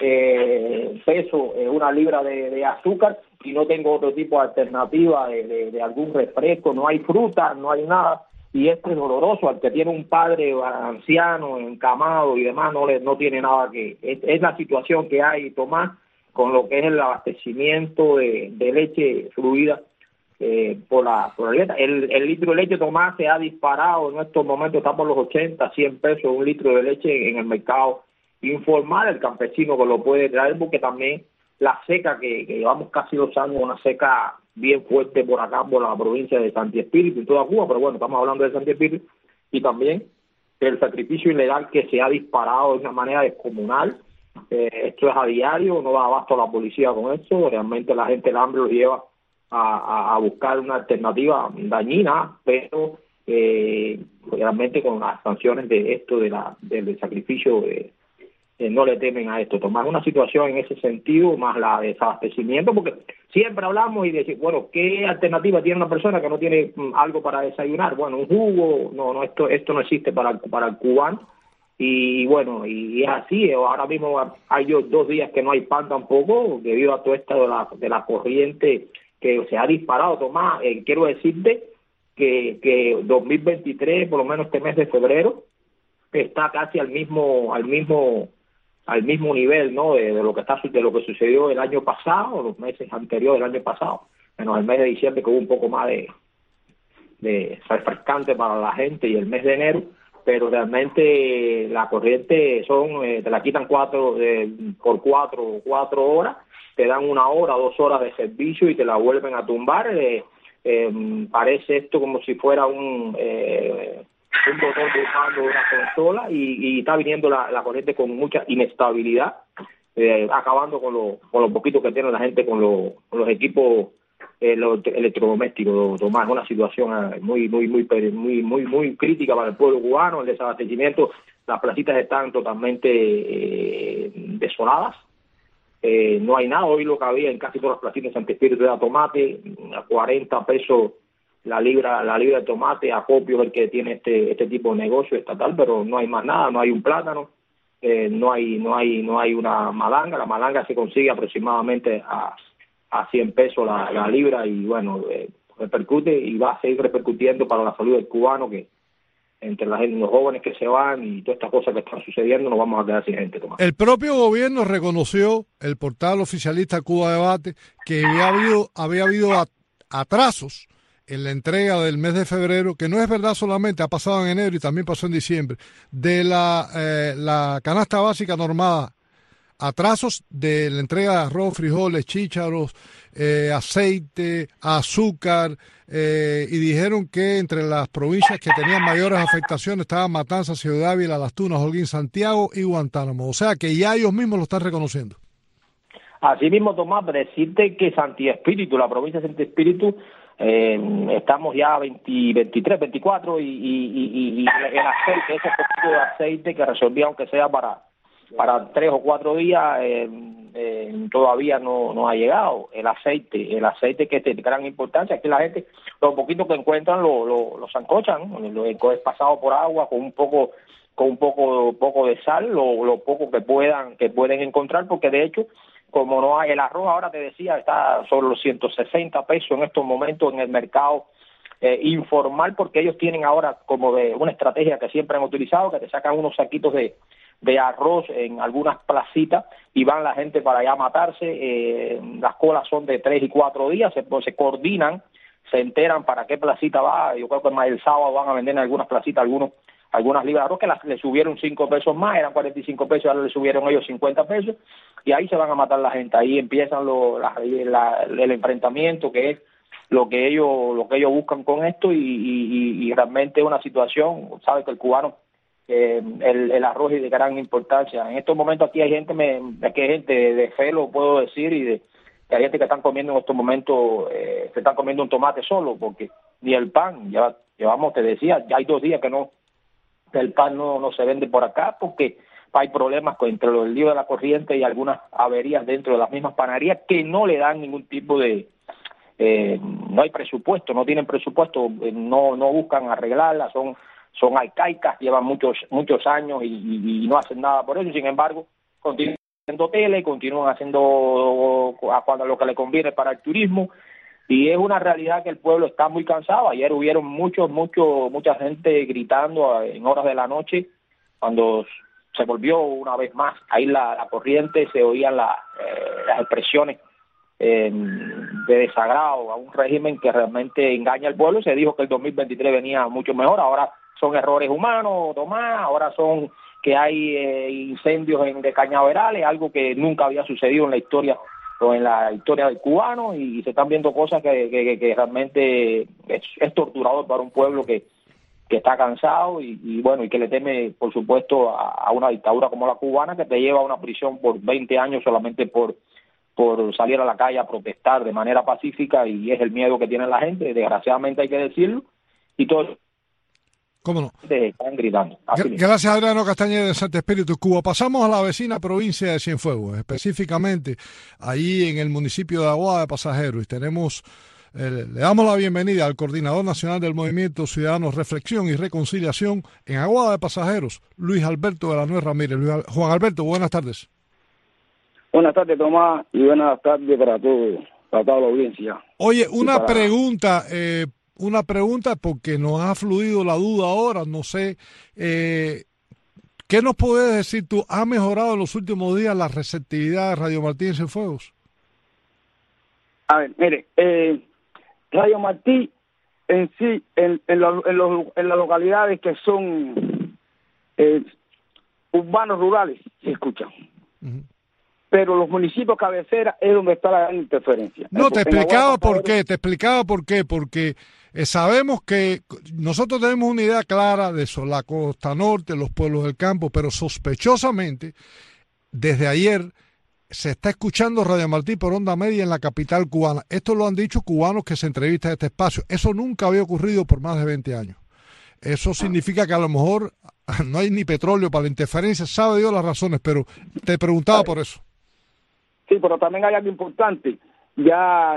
pesos una libra de azúcar, y no tengo otro tipo de alternativa de algún refresco, no hay fruta, no hay nada, y esto es doloroso. Al que tiene un padre anciano, encamado y demás, no tiene nada que... Es la situación que hay, Tomás, con lo que es el abastecimiento de leche fluida por la dieta. El litro de leche, Tomás, se ha disparado en estos momentos, está por los 80, 100 pesos un litro de leche en el mercado informal, el campesino que lo puede traer, porque también la seca que llevamos casi 2 años, una seca bien fuerte por acá, por la provincia de Santi Espíritu y toda Cuba, pero bueno, estamos hablando de Santi Espíritu, y también el sacrificio ilegal que se ha disparado de una manera descomunal. Esto es a diario, no da abasto a la policía con esto, realmente la gente, el hambre lo lleva a buscar una alternativa dañina, pero realmente con las sanciones de esto del sacrificio no le temen a esto. Tomar una situación en ese sentido, más la de desabastecimiento, porque siempre hablamos y decimos, bueno, ¿qué alternativa tiene una persona que no tiene algo para desayunar? Bueno, un jugo, no, esto no existe para el cubano, y bueno, y es así. Ahora mismo hay 2 días que no hay pan tampoco, debido a todo esto de la corriente que se ha disparado. Tomás, quiero decirte que 2023, por lo menos este mes de febrero, está casi al mismo nivel, ¿no? de lo que sucedió el año pasado, los meses anteriores del año pasado, menos el mes de diciembre, que hubo un poco más de refrescante para la gente, y el mes de enero, pero realmente la corriente te la quitan 4 horas, te dan 1 hora, 2 horas de servicio y te la vuelven a tumbar. Parece esto como si fuera un botón de mando de una consola, y está viniendo la corriente con mucha inestabilidad, acabando con lo poquito que tiene la gente con los equipos los electrodomésticos. Tomás, es una situación muy crítica para el pueblo cubano. El desabastecimiento, las placitas están totalmente desoladas. No hay nada. Hoy lo que había en casi todas las placitas de Santi Espíritu era tomate, a 40 pesos la libra de tomate. Acopio es el que tiene este tipo de negocio estatal, pero no hay más nada. No hay un plátano, no hay una malanga. La malanga se consigue aproximadamente a 100 pesos la libra, y bueno, repercute y va a seguir repercutiendo para la salud del cubano, que entre los jóvenes que se van y todas estas cosas que están sucediendo, nos vamos a quedar sin gente, Tomás. El propio gobierno reconoció, el portal oficialista Cuba Debate, que había habido atrasos en la entrega del mes de febrero, que no es verdad solamente, ha pasado en enero y también pasó en diciembre, de la canasta básica normada, atrasos de la entrega de arroz, frijoles, chícharos, aceite, azúcar, y dijeron que entre las provincias que tenían mayores afectaciones estaban Matanzas, Ciudad Ávila, Las Tunas, Holguín, Santiago y Guantánamo. O sea que ya ellos mismos lo están reconociendo. Así mismo, Tomás, decirte que Santi Espíritu, la provincia de Santi Espíritu, estamos ya 23, 24, y el aceite, ese poquito de aceite que resolvía, aunque sea para 3 o 4 días, todavía no ha llegado. El aceite que es de gran importancia. Aquí la gente, lo poquito que encuentran lo sancochan, lo es pasado por agua con un poco de sal, lo poco que pueden encontrar, porque de hecho, como no hay el arroz, ahora te decía, está sobre los 160 pesos en estos momentos en el mercado informal, porque ellos tienen ahora como de una estrategia que siempre han utilizado, que te sacan unos saquitos de arroz en algunas placitas y van la gente para allá a matarse. Las colas son de 3 y 4 días, se coordinan, se enteran para qué placita va. Yo creo que más el sábado van a vender en algunas placitas algunas libras de arroz que le subieron 5 pesos más, eran 45 pesos, ahora le subieron ellos 50 pesos, y ahí se van a matar la gente. Ahí empiezan el enfrentamiento, que es lo que ellos buscan con esto, y realmente es una situación, sabe que el cubano, el arroz es de gran importancia. En estos momentos aquí hay gente, de fe, lo puedo decir, y hay gente que están comiendo en estos momentos, se están comiendo un tomate solo, porque ni el pan, llevamos, te decía, ya hay 2 días que el pan no se vende por acá, porque hay problemas entre el lío de la corriente y algunas averías dentro de las mismas panaderías que no le dan ningún tipo de... no hay presupuesto, no tienen presupuesto, no buscan arreglarlas, son arcaicas, llevan muchos años y no hacen nada por eso. Sin embargo, continúan haciendo tele, continúan haciendo cuando lo que le conviene para el turismo, y es una realidad que el pueblo está muy cansado. Ayer hubieron mucha gente gritando en horas de la noche, cuando se volvió una vez más ahí la corriente, se oían las expresiones de desagrado a un régimen que realmente engaña al pueblo. Se dijo que el 2023 venía mucho mejor, ahora son errores humanos, Tomás, ahora son que hay incendios de cañaverales, algo que nunca había sucedido en la historia del cubano, y se están viendo cosas que realmente es torturador para un pueblo que está cansado y que le teme, por supuesto, a una dictadura como la cubana, que te lleva a una prisión por 20 años solamente por salir a la calle a protestar de manera pacífica, y es el miedo que tiene la gente, desgraciadamente hay que decirlo, y todos ¿cómo no? Están gritando. Gracias, Adriano Castañeda de Santo Espíritu, Cuba. Pasamos a la vecina provincia de Cienfuegos, específicamente ahí en el municipio de Aguada de Pasajeros, y tenemos... le damos la bienvenida al coordinador nacional del Movimiento Ciudadanos Reflexión y Reconciliación en Aguada de Pasajeros, Luis Alberto de la Nuez Ramírez. Juan Alberto, buenas tardes. Buenas tardes, Tomás, y buenas tardes para toda la audiencia. Oye, una pregunta porque nos ha fluido la duda ahora, no sé, ¿qué nos puedes decir tú? ¿Ha mejorado en los últimos días la receptividad de Radio Martí en Cienfuegos? A ver, mire, Radio Martí en sí, en las localidades que son urbanos, rurales, se escuchan. Uh-huh. Pero los municipios cabecera es donde está la gran interferencia. No, te explicaba por qué, porque sabemos que nosotros tenemos una idea clara de eso, la costa norte, los pueblos del campo, pero sospechosamente, desde ayer se está escuchando Radio Martí por onda media en la capital cubana. Esto lo han dicho cubanos que se entrevistan en este espacio. Eso nunca había ocurrido por más de 20 años. Eso significa que a lo mejor no hay ni petróleo para la interferencia, sabe Dios las razones, pero te preguntaba por eso. Sí, pero también hay algo importante. Ya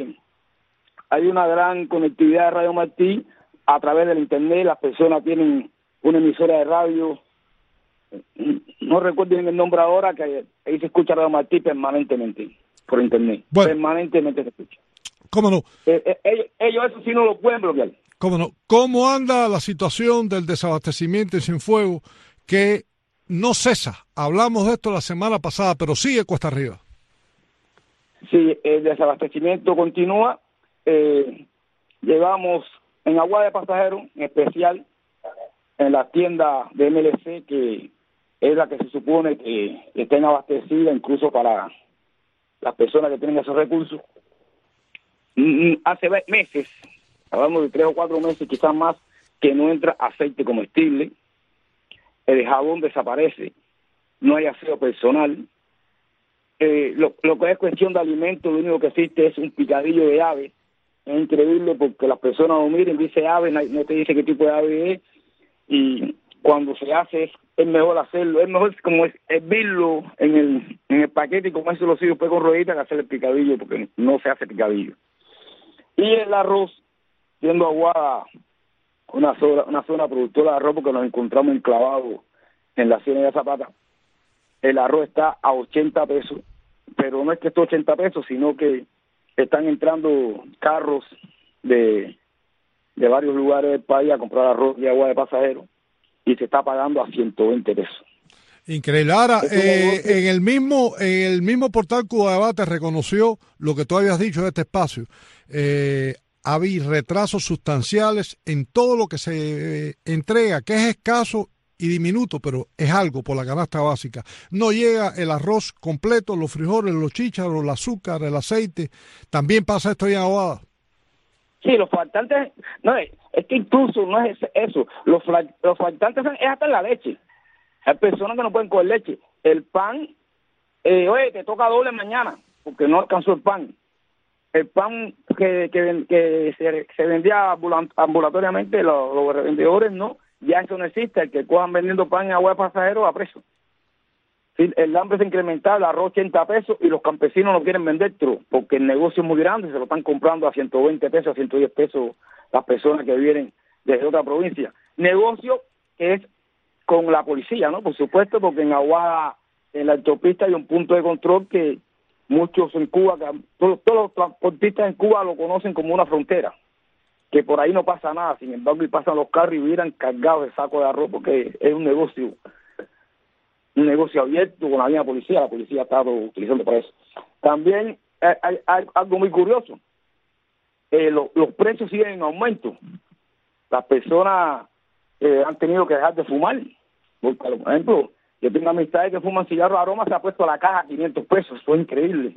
hay una gran conectividad de Radio Martí a través del Internet. Las personas tienen una emisora de radio, no recuerdo bien el nombre ahora, que ahí se escucha Radio Martí permanentemente por Internet. Bueno, permanentemente se escucha. ¿Cómo no? Ellos eso sí no lo pueden bloquear. ¿Cómo no? ¿Cómo anda la situación del desabastecimiento en Cienfuegos, que no cesa? Hablamos de esto la semana pasada, pero sigue cuesta arriba. Sí, el desabastecimiento continúa. Llevamos en Aguada de Pasajeros, en especial en la tienda de MLC, que es la que se supone que estén abastecida incluso para las personas que tienen esos recursos. Hace meses, hablamos de 3 o 4 meses, quizás más, que no entra aceite comestible, el jabón desaparece, no hay aseo personal. Lo que es cuestión de alimentos, lo único que existe es un picadillo de ave. Es increíble porque las personas no miren, dice ave, no te dice qué tipo de ave es, y cuando se hace es mejor hacerlo, es mejor como es hervirlo en el paquete y comerse los hijos después con rueditas que hacer el picadillo, porque no se hace picadillo. Y el arroz, siendo Aguada una zona productora de arroz, porque nos encontramos enclavados en la Ciénaga de Zapata, el arroz está a 80 pesos, pero no es que esté 80 pesos, sino que están entrando carros de varios lugares del país a comprar arroz y agua de pasajeros, y se está pagando a 120 pesos. Increíble. Ahora, en el mismo portal Cuba Debate reconoció lo que tú habías dicho de este espacio. Había retrasos sustanciales en todo lo que se entrega, que es escaso y diminuto, pero es algo por la canasta básica. No llega el arroz completo, los frijoles, los chícharos, el azúcar, el aceite. También pasa esto en Aguada. Sí, los faltantes, no es que incluso no es eso, los faltantes es hasta en la leche. Hay personas que no pueden comer leche. El pan, oye, te toca doble mañana, porque no alcanzó el pan. El pan que se vendía ambulatoriamente, los revendedores no, ya eso no existe. El que cojan vendiendo pan en agua de pasajeros a precio. Sí, el hambre se incrementa, el arroz 80 pesos y los campesinos no quieren vender porque el negocio es muy grande, se lo están comprando a 120 pesos, a 110 pesos las personas que vienen desde otra provincia. Negocio que es con la policía, ¿no? Por supuesto, porque en Aguada, en la autopista hay un punto de control que muchos en Cuba, todos los transportistas en Cuba lo conocen como una frontera, que por ahí no pasa nada, sin embargo, y pasan los carros y viran cargados de saco de arroz porque es un negocio abierto con la misma policía, la policía está utilizando para eso. También hay algo muy curioso, los precios siguen en aumento, las personas han tenido que dejar de fumar, porque por ejemplo, yo tengo amistades que fuman cigarros aroma, se ha puesto la caja a 500 pesos, eso es increíble.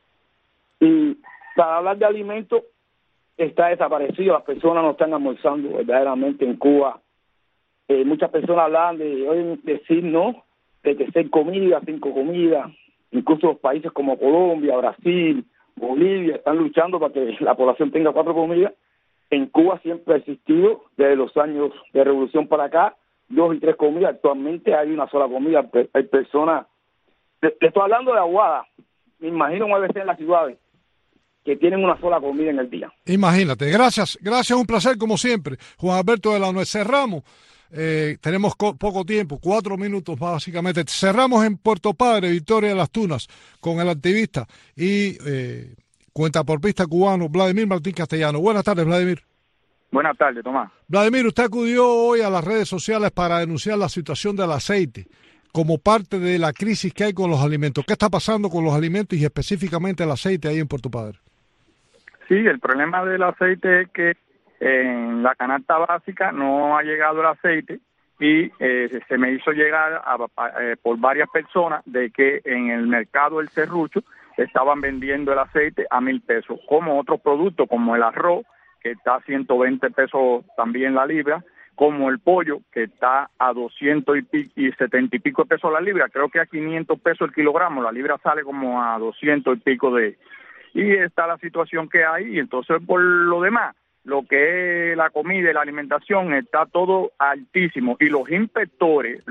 Y para hablar de alimentos, está desaparecido, las personas no están almorzando verdaderamente en Cuba. Muchas personas hablan de decir no, de que 6 comidas, 5 comidas, incluso los países como Colombia, Brasil, Bolivia, están luchando para que la población tenga 4 comidas. En Cuba siempre ha existido, desde los años de revolución para acá, 2 y 3 comidas. Actualmente hay una sola comida. Hay personas, le estoy hablando de Aguada, me imagino mueve ser en las ciudades, que tienen una sola comida en el día. Imagínate. Gracias, un placer como siempre. Juan Alberto de la Nuez. Cerramos. Tenemos poco tiempo, 4 minutos básicamente. Cerramos en Puerto Padre, Victoria de las Tunas, con el activista y cuentaporpista cubano Vladimir Martín Castellano. Buenas tardes, Vladimir. Buenas tardes, Tomás. Vladimir, usted acudió hoy a las redes sociales para denunciar la situación del aceite como parte de la crisis que hay con los alimentos. ¿Qué está pasando con los alimentos y específicamente el aceite ahí en Puerto Padre? Sí, el problema del aceite es que en la canasta básica no ha llegado el aceite y se me hizo llegar por varias personas de que en el mercado del Serrucho estaban vendiendo el aceite a 1,000 pesos, como otros productos como el arroz, que está a 120 pesos también la libra, como el pollo, que está a 200 y 70 y pico de pesos la libra, creo que a 500 pesos el kilogramo, la libra sale como a 200 y pico y está la situación que hay, y entonces por lo demás, lo que es la comida y la alimentación está todo altísimo, y los inspectores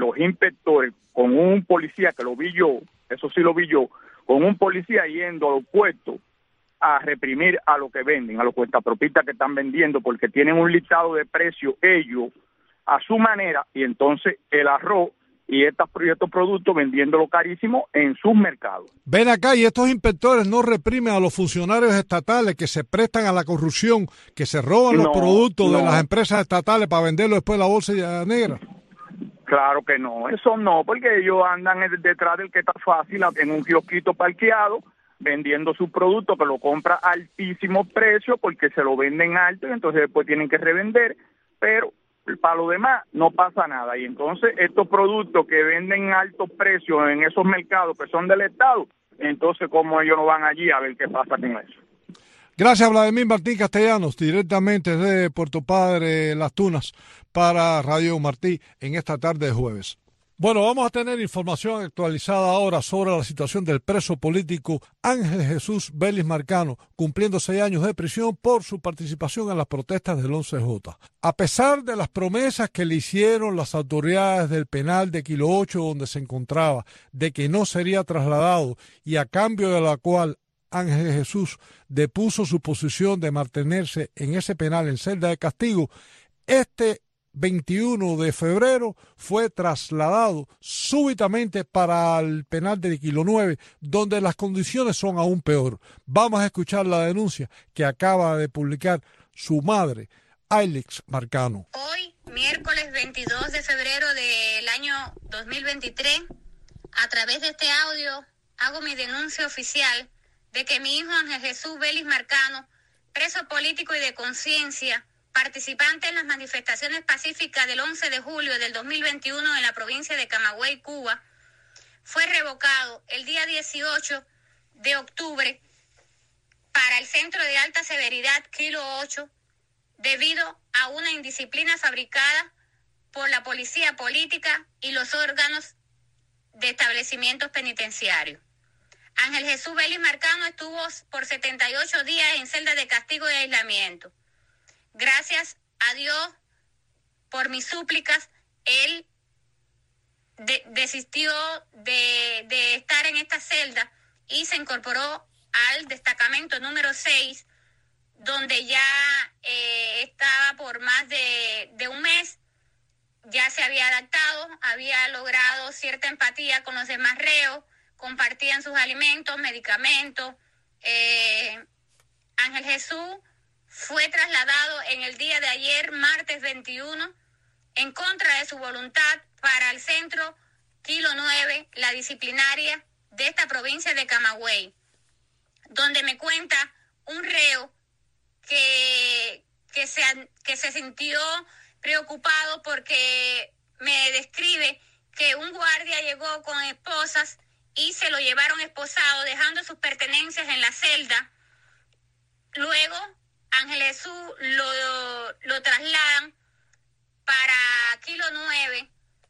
con un policía que lo vi yo, eso sí lo vi yo, con un policía yendo a los puestos a reprimir a lo que venden, a los cuentapropistas que están vendiendo, porque tienen un listado de precios ellos a su manera, y entonces el arroz y estos productos vendiéndolo carísimo en sus mercados. Ven acá, y estos inspectores no reprimen a los funcionarios estatales que se prestan a la corrupción, que se roban los productos de las empresas estatales para venderlos después en la bolsa negra. Claro que no, eso no, porque ellos andan detrás del que está fácil en un kiosquito parqueado, vendiendo sus productos que lo compra a altísimo precio porque se lo venden alto y entonces después tienen que revender, pero para lo demás no pasa nada. Y entonces estos productos que venden a altos precios en esos mercados que son del Estado, entonces como ellos no van allí a ver qué pasa con eso. Gracias, Vladimir Martín Castellanos, directamente desde Puerto Padre, Las Tunas, para Radio Martí en esta tarde de jueves. Bueno, vamos a tener información actualizada ahora sobre la situación del preso político Ángel Jesús Vélez Marcano, cumpliendo 6 años de prisión por su participación en las protestas del 11J. A pesar de las promesas que le hicieron las autoridades del penal de Kilo 8, donde se encontraba, de que no sería trasladado y a cambio de la cual Ángel Jesús depuso su posición de mantenerse en ese penal en celda de castigo, este 21 de febrero fue trasladado súbitamente para el penal de Kilo 9, donde las condiciones son aún peor. Vamos a escuchar la denuncia que acaba de publicar su madre, Ailex Marcano. Hoy, miércoles 22 de febrero del año 2023, a través de este audio, hago mi denuncia oficial de que mi hijo Ángel Jesús Vélez Marcano, preso político y de conciencia, participante en las manifestaciones pacíficas del 11 de julio del 2021 en la provincia de Camagüey, Cuba, fue revocado el día 18 de octubre para el Centro de Alta Severidad Kilo 8 debido a una indisciplina fabricada por la policía política y los órganos de establecimientos penitenciarios. Ángel Jesús Vélez Marcano estuvo por 78 días en celda de castigo y aislamiento. Gracias a Dios por mis súplicas, él desistió de estar en esta celda y se incorporó al destacamento número 6, donde ya estaba por más de un mes. Ya se había adaptado, había logrado cierta empatía con los demás reos, compartían sus alimentos, medicamentos. Ángel Jesús fue trasladado en el día de ayer, martes 21, en contra de su voluntad para el centro Kilo 9, la disciplinaria de esta provincia de Camagüey, donde me cuenta un reo que se sintió preocupado porque me describe que un guardia llegó con esposas y se lo llevaron esposado, dejando sus pertenencias en la celda. Luego Ángel Jesús lo trasladan para Kilo 9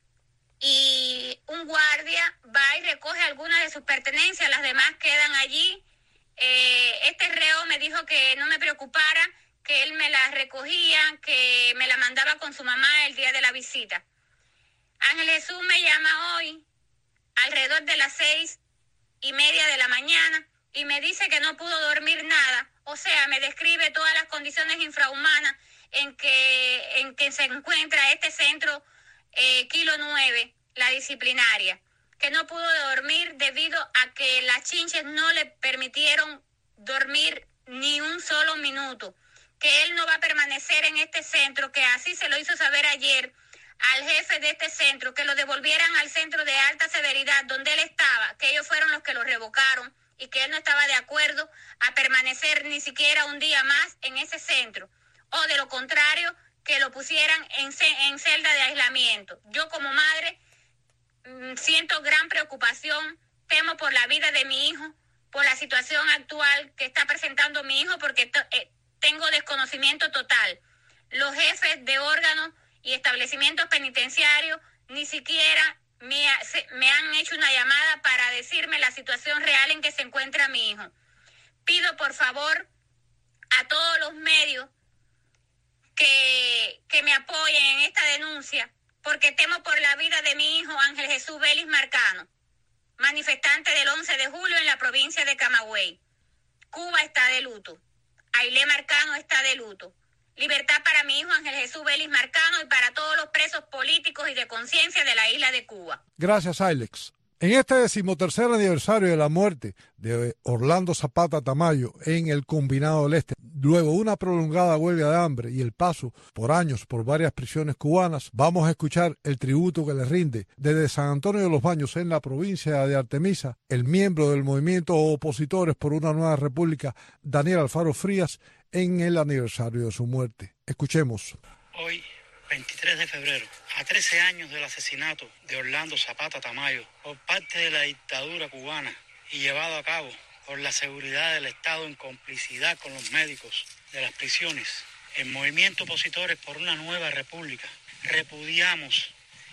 y un guardia va y recoge algunas de sus pertenencias, las demás quedan allí. Este reo me dijo que no me preocupara, que él me las recogía, que me la mandaba con su mamá el día de la visita. Ángel Jesús me llama hoy alrededor de las 6:30 de la mañana y me dice que no pudo dormir nada. O sea, me describe todas las condiciones infrahumanas en que se encuentra este centro Kilo 9, la disciplinaria, que no pudo dormir debido a que las chinches no le permitieron dormir ni un solo minuto, que él no va a permanecer en este centro, que así se lo hizo saber ayer al jefe de este centro, que lo devolvieran al centro de alta severidad donde él estaba, que ellos fueron los que lo revocaron y que él no estaba de acuerdo a permanecer ni siquiera un día más en ese centro, o de lo contrario, que lo pusieran en celda de aislamiento. Yo como madre siento gran preocupación, temo por la vida de mi hijo, por la situación actual que está presentando mi hijo, porque tengo desconocimiento total. Los jefes de órganos y establecimientos penitenciarios ni siquiera me han hecho una llamada para decirme la situación real en que se encuentra mi hijo. Pido por favor a todos los medios que me apoyen en esta denuncia, porque temo por la vida de mi hijo Ángel Jesús Vélez Marcano, manifestante del 11 de julio en la provincia de Camagüey. Cuba está de luto. Ailé Marcano está de luto. Libertad para mi hijo Ángel Jesús Vélez Marcano y para todos los presos políticos y de conciencia de la isla de Cuba. Gracias, Ailex. En este 13º aniversario de la muerte de Orlando Zapata Tamayo en el Combinado del Este, luego una prolongada huelga de hambre y el paso por años por varias prisiones cubanas, vamos a escuchar el tributo que le rinde desde San Antonio de los Baños, en la provincia de Artemisa, el miembro del movimiento Opositores por una Nueva República, Daniel Alfaro Frías, en el aniversario de su muerte. Escuchemos. Hoy, 23 de febrero, a 13 años del asesinato de Orlando Zapata Tamayo por parte de la dictadura cubana y llevado a cabo por la seguridad del Estado en complicidad con los médicos de las prisiones, el movimiento Opositores por una Nueva República repudiamos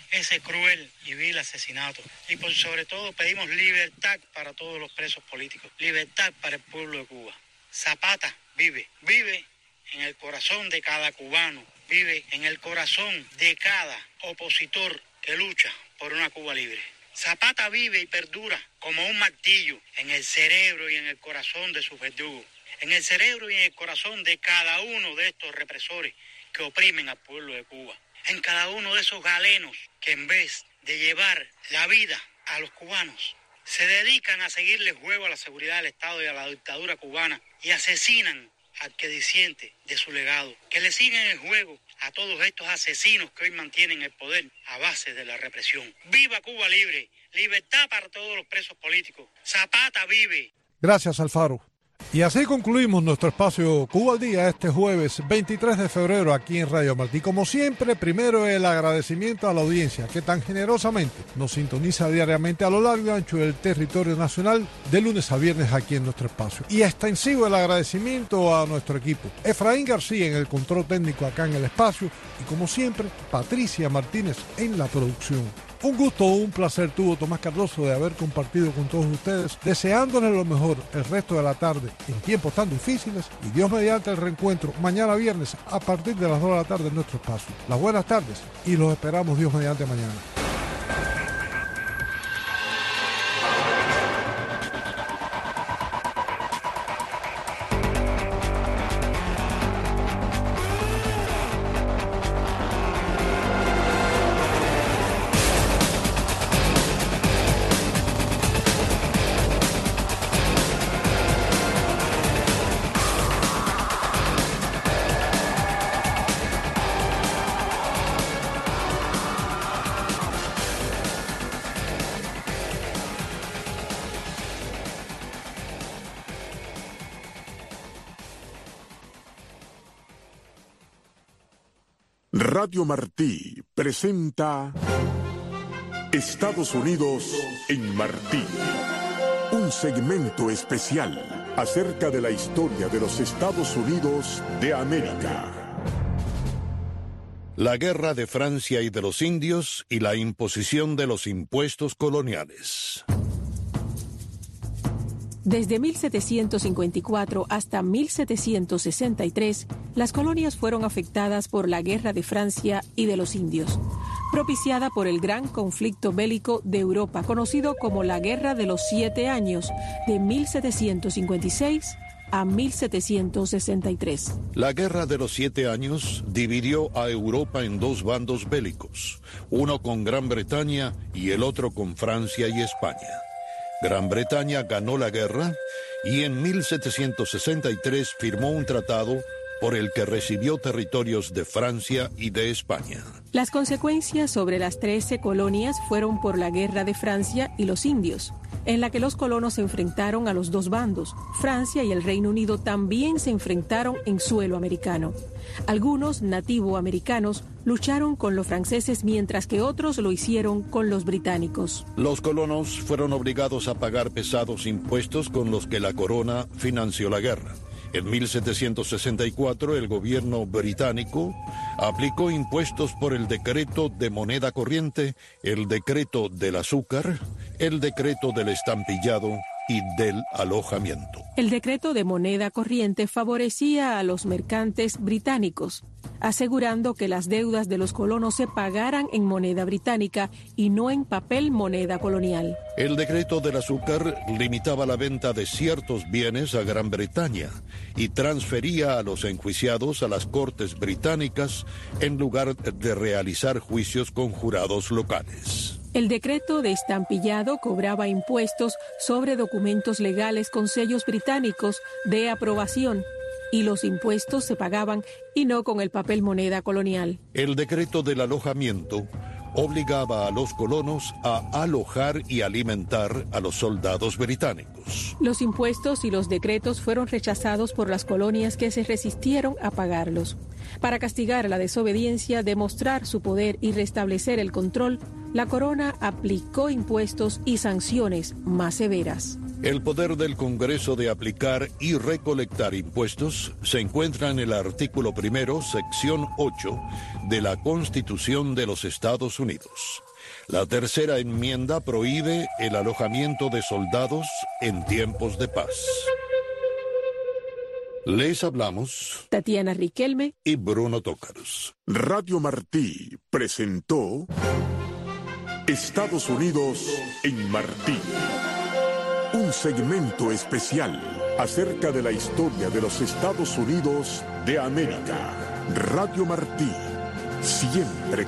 ese cruel y vil asesinato. Y por sobre todo pedimos libertad para todos los presos políticos, libertad para el pueblo de Cuba. Zapata vive en el corazón de cada cubano, vive en el corazón de cada opositor que lucha por una Cuba libre. Zapata vive y perdura como un martillo en el cerebro y en el corazón de sus verdugos, en el cerebro y en el corazón de cada uno de estos represores que oprimen al pueblo de Cuba, en cada uno de esos galenos que en vez de llevar la vida a los cubanos, se dedican a seguirle juego a la seguridad del Estado y a la dictadura cubana y asesinan al que disiente de su legado, que le siguen el juego a todos estos asesinos que hoy mantienen el poder a base de la represión. ¡Viva Cuba libre! ¡Libertad para todos los presos políticos! ¡Zapata vive! Gracias, Alfaro. Y así concluimos nuestro espacio Cuba al Día este jueves 23 de febrero aquí en Radio Martí. Como siempre, primero el agradecimiento a la audiencia que tan generosamente nos sintoniza diariamente a lo largo y ancho del territorio nacional de lunes a viernes aquí en nuestro espacio. Y extensivo el agradecimiento a nuestro equipo. Efraín García en el control técnico acá en el espacio y como siempre, Patricia Martínez en la producción. Un gusto, un placer tuvo Tomás Cardoso de haber compartido con todos ustedes, deseándoles lo mejor el resto de la tarde en tiempos tan difíciles y Dios mediante el reencuentro mañana viernes a partir de las 2 de la tarde en nuestro espacio. Las buenas tardes y los esperamos Dios mediante mañana. Radio Martí presenta Estados Unidos en Martí, un segmento especial acerca de la historia de los Estados Unidos de América. La guerra de Francia y de los indios y la imposición de los impuestos coloniales. Desde 1754 hasta 1763, las colonias fueron afectadas por la Guerra de Francia y de los Indios, propiciada por el gran conflicto bélico de Europa, conocido como la Guerra de los 7 Años, de 1756 a 1763. La Guerra de los 7 Años dividió a Europa en dos bandos bélicos, uno con Gran Bretaña y el otro con Francia y España. Gran Bretaña ganó la guerra y en 1763 firmó un tratado por el que recibió territorios de Francia y de España. Las consecuencias sobre las 13 colonias fueron por la Guerra de Francia y los Indios, en la que los colonos se enfrentaron a los dos bandos. Francia y el Reino Unido también se enfrentaron en suelo americano. Algunos nativoamericanos lucharon con los franceses mientras que otros lo hicieron con los británicos. Los colonos fueron obligados a pagar pesados impuestos con los que la corona financió la guerra. En 1764 el gobierno británico aplicó impuestos por el decreto de moneda corriente, el decreto del azúcar, el decreto del estampillado y del alojamiento. El decreto de moneda corriente favorecía a los mercantes británicos, asegurando que las deudas de los colonos se pagaran en moneda británica y no en papel moneda colonial. El decreto del azúcar limitaba la venta de ciertos bienes a Gran Bretaña y transfería a los enjuiciados a las cortes británicas en lugar de realizar juicios con jurados locales. El decreto de estampillado cobraba impuestos sobre documentos legales con sellos británicos de aprobación y los impuestos se pagaban y no con el papel moneda colonial. El decreto del alojamiento obligaba a los colonos a alojar y alimentar a los soldados británicos. Los impuestos y los decretos fueron rechazados por las colonias que se resistieron a pagarlos. Para castigar la desobediencia, demostrar su poder y restablecer el control, la corona aplicó impuestos y sanciones más severas. El poder del Congreso de aplicar y recolectar impuestos se encuentra en el artículo 1, sección 8 de la Constitución de los Estados Unidos. La tercera enmienda prohíbe el alojamiento de soldados en tiempos de paz. Les hablamos Tatiana Riquelme y Bruno Tócaros. Radio Martí presentó Estados Unidos en Martí. Un segmento especial acerca de la historia de los Estados Unidos de América. Radio Martí, siempre